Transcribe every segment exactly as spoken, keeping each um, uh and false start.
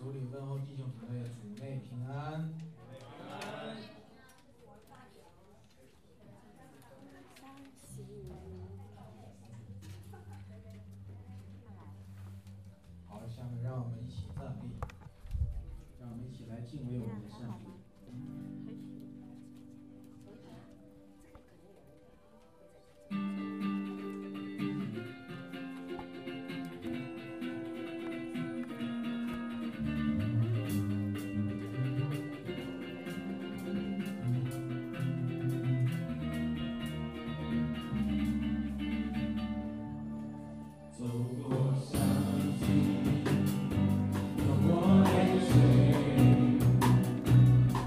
主里问候弟兄姊妹主内平安。 平安。 好，下面让我们一起站立，让我们一起来敬畏我们的上帝。 走过山溪，有我泪水。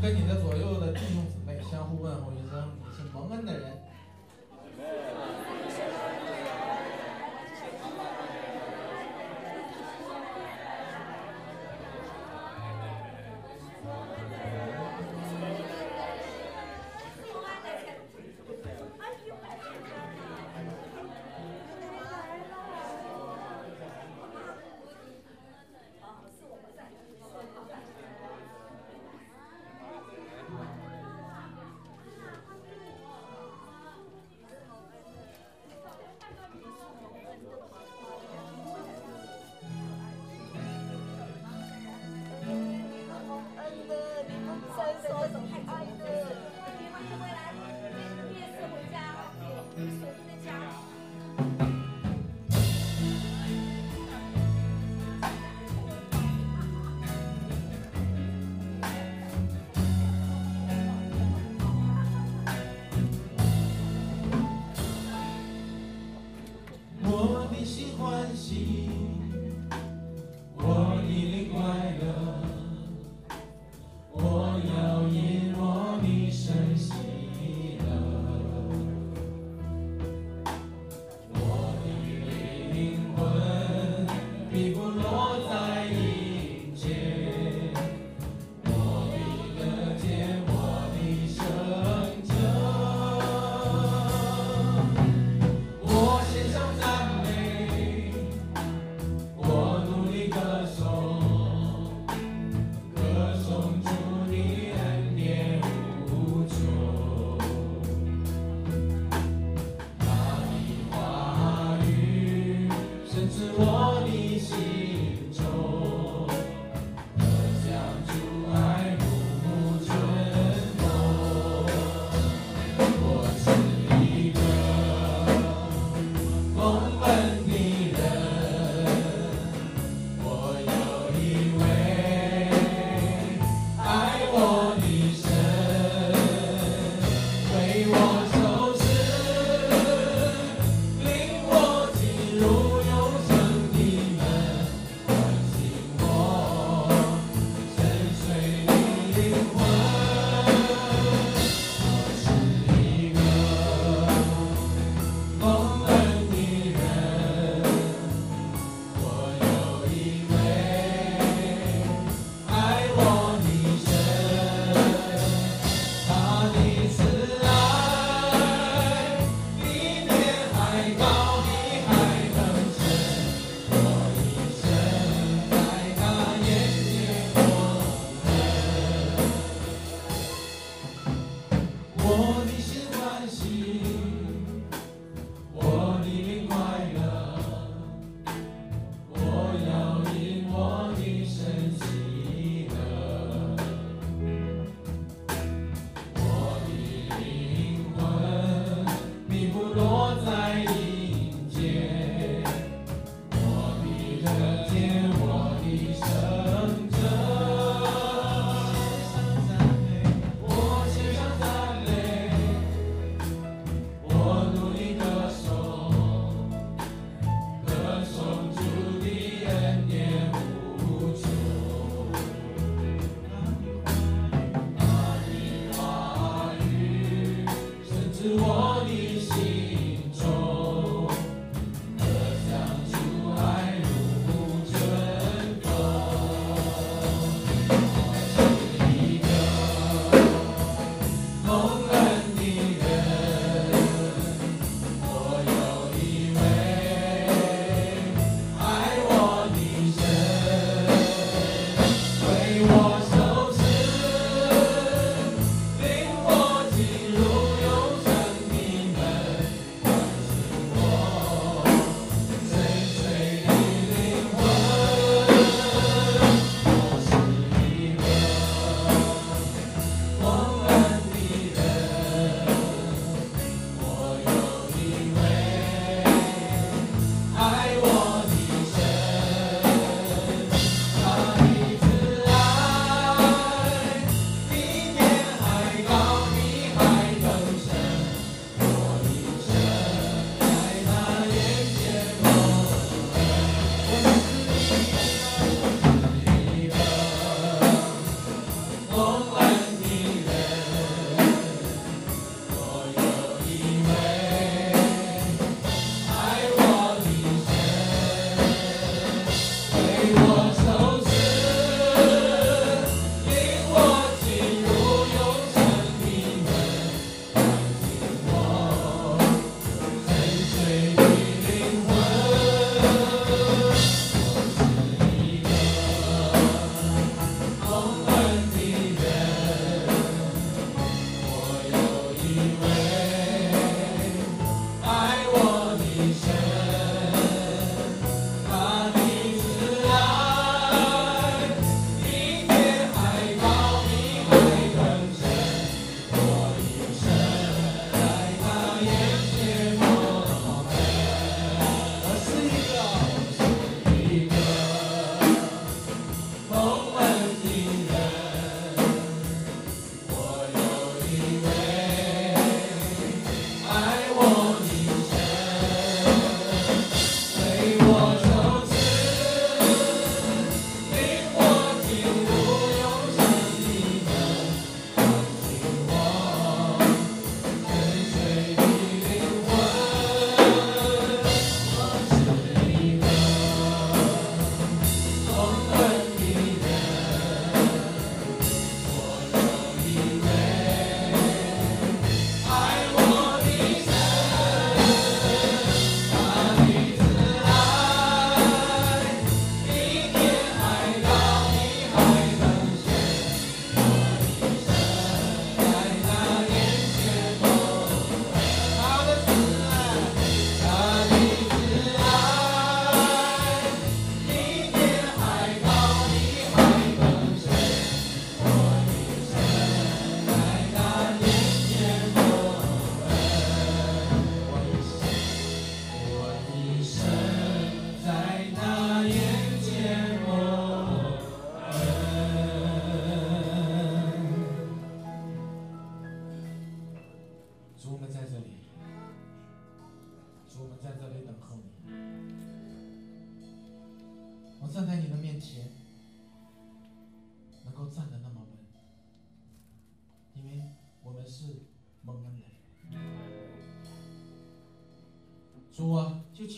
跟你的左右的弟兄姊妹相互问候一声，你是蒙恩的人。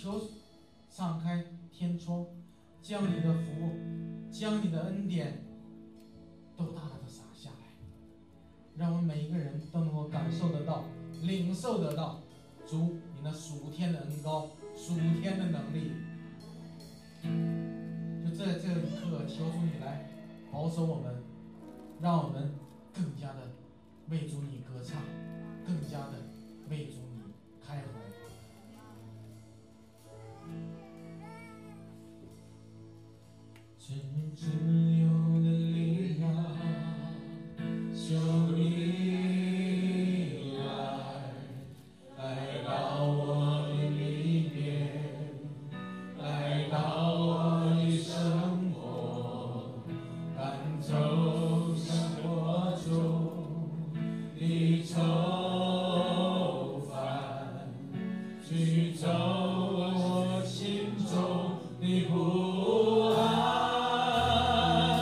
求敞开天窗，将你的福，将你的恩典都大大的洒下来，让我们每一个人都能够感受得到，领受得到主你那属天的恩膏，属天的能力。就在这一刻，求主你来保守我们，让我们更加的为主你歌唱，更加的为主你开怀。只自由的力量，求你来，来到我的里面，来到我的生活，赶走生活中的愁烦，驱走我心中的不安。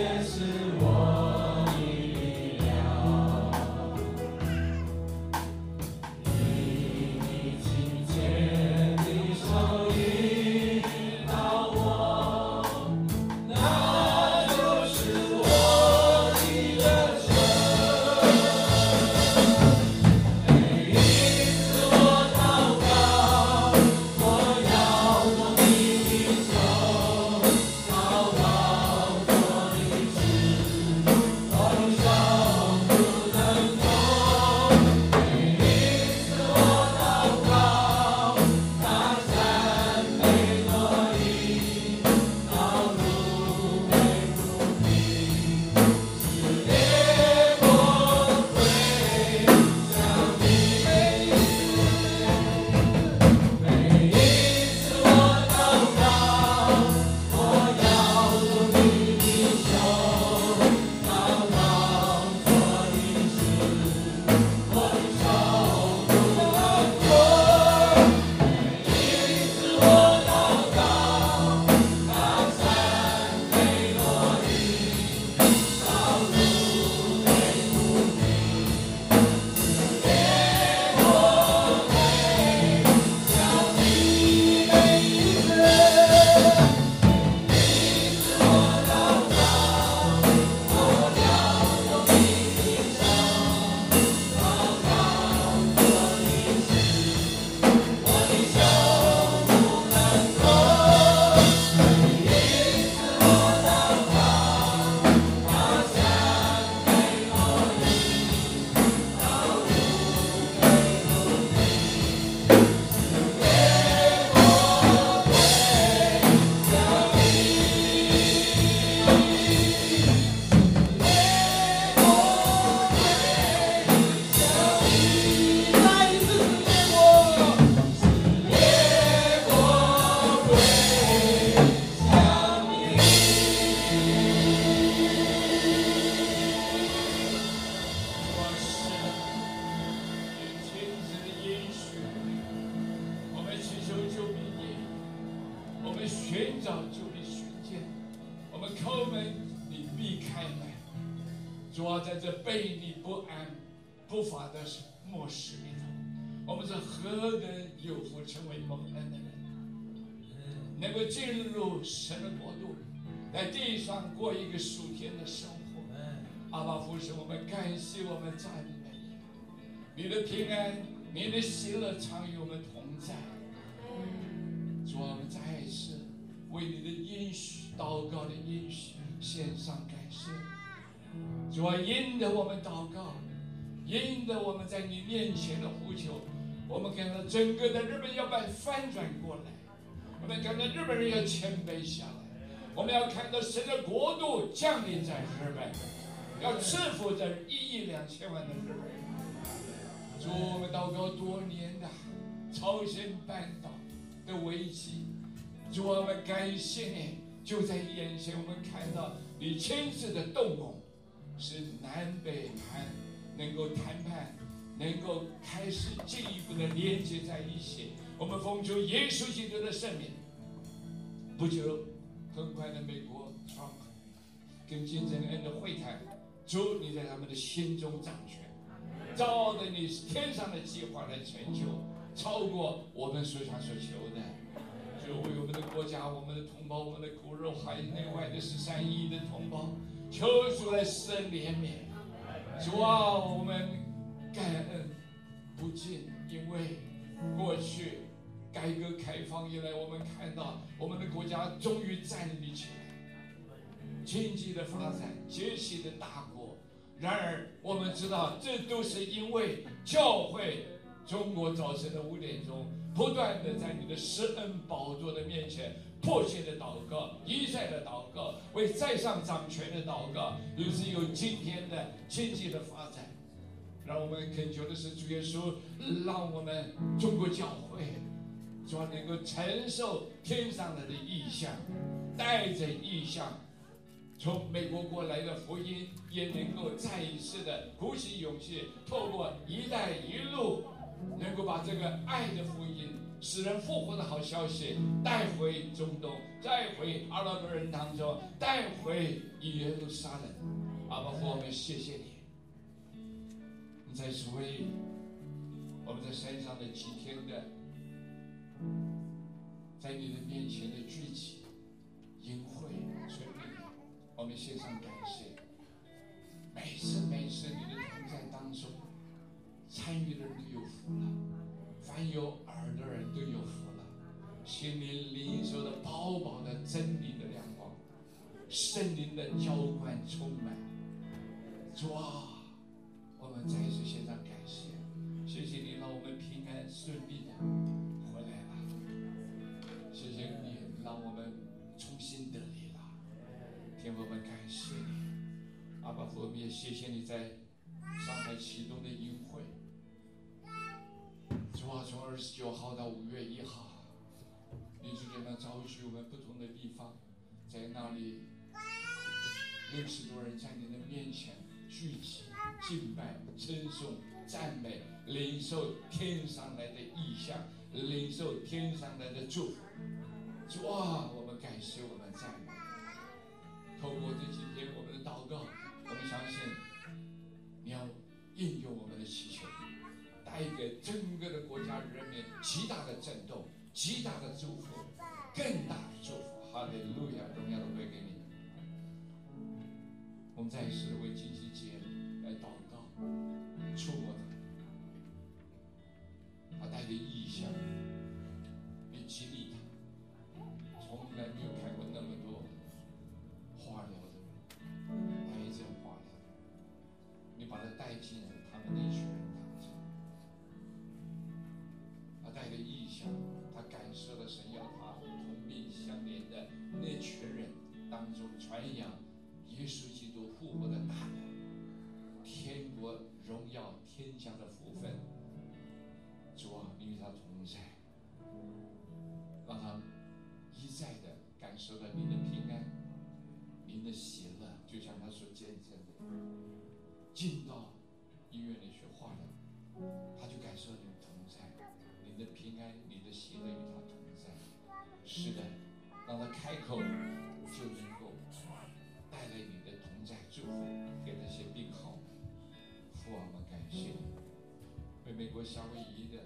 主啊，在这悖逆不安、不法的末世里头，我们是何等有福，成为蒙恩的人，能够进入神的国度，在地上过一个属天的生活。阿爸父神，我们感谢，我们赞美你，你的平安，你的喜乐常与我们同在。主啊，我们再次为你的应许、祷告的应许献上感谢。主啊，因着我们祷告，因着我们在你面前的呼求，我们看到整个的日本要把翻转过来，我们看到日本人要谦卑下来，我们要看到神的国度降临在日本，要赐福这一亿两千万的日本人。主，我们祷告多年的朝鲜半岛的危机，主，我们感谢你，就在眼前，我们看到你亲自的动工，使南北韩能够谈判，能够开始进一步的连接在一起。我们奉主耶稣基督的圣名，不久很快的美国 Trump 跟金正恩的会谈，主你在他们的心中掌权，照着你天上的计划来成就，超过我们所想所求的。就为我们的国家、我们的同胞、我们的骨肉，还有内外的十三亿的同胞，求主来施恩怜悯。主啊，我们感恩不尽，因为过去改革开放以来，我们看到我们的国家终于站立起来，经济的发展崛起的大国。然而我们知道，这都是因为教会中国早晨的五点钟不断的在你的施恩宝座的面前迫切的祷告，一再的祷告，为在上掌权的祷告，以至有今天的经济的发展。让我们恳求的是主耶稣，让我们中国教会主要能够承受天上来的异象，带着异象从美国过来的福音，也能够再一次的鼓起勇气，透过一带一路，能够把这个爱的福音使人复活的好消息带回中东，带回阿拉伯人当中，带回耶路撒冷。阿爸父，我们谢谢你。我们在此为我们在山上的几天的，在你的面前的聚集、营会、春礼，我们献上感谢。每次每次你的同在当中，参与的人都有福了，凡有耳的人都有福了，心灵领受的饱饱的真理的亮光，圣灵的浇灌充满。主啊，我们再次献上感谢，谢谢你让我们平安顺利的回来了，谢谢你让我们重新得力了，天父，我们感谢你。阿爸父，我们也谢谢你在上海启动的营会。主啊，从二十九号到五月一号，你主这样召集我们不同的地方，在那里六十多人在你的面前聚集、敬拜、称颂、赞美，领受天上来的意象，领受天上来的祝福。主啊，我们感谢，我们赞美。透过这几天我们的祷告，我们相信你要应用我们的祈求，带给整个的国家人民极大的震动、极大的祝福、更大的祝福。哈利路亚，荣耀都归给你。我们再一次为金禧节来祷告，触摸他，他带着意象，你激励他。从来没有看过那么多化疗的人，癌症化疗的人，你把他带进他们那群人当中。他带着意象，他感受了神要他同病相怜的那群人当中传扬耶稣基督复活的大能，天国荣耀、天家的福分。主啊，你与他同在，让他一再的感受到你的平安、您的喜乐，就像他所见证的。进到医院里去化疗，他就感受到你的同在，你的平安、你的喜乐与他同在。是的，让他开口就能够带来你的同在祝福给那些病号。父啊，我们感谢你，为美国夏威夷的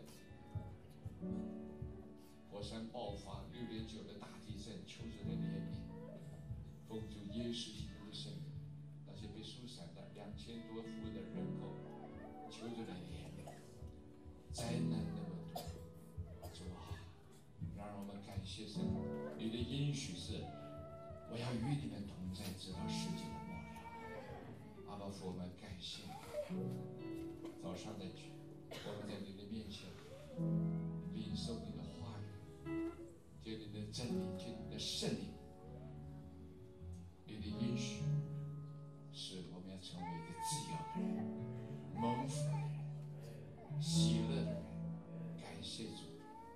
火山爆发六点九的大地震，求主的怜悯，奉主耶稣基督的圣名，那些被疏散的两千多户的人口，求主的怜悯，灾难那么多，主啊，让我们感谢神，你的应许是，我要与你们同在，直到世界的末了。阿爸父，我们感谢你，早上的举，我们在你的面前领受你的话语，借你的真理，借你的圣灵，你的应许是我们要成为一个自由的人、蒙福的人、喜乐的人。感谢主，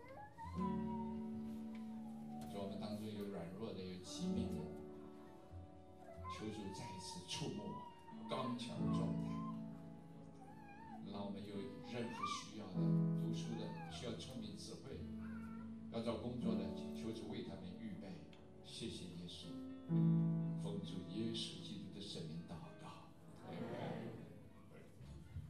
主，我们当中有软弱的，有疾病的，求主再一次触摸我们刚强状态，让我们有任何需要的、读书的、需要聪明智慧、要找工作的，求主为他们预备。谢谢耶稣。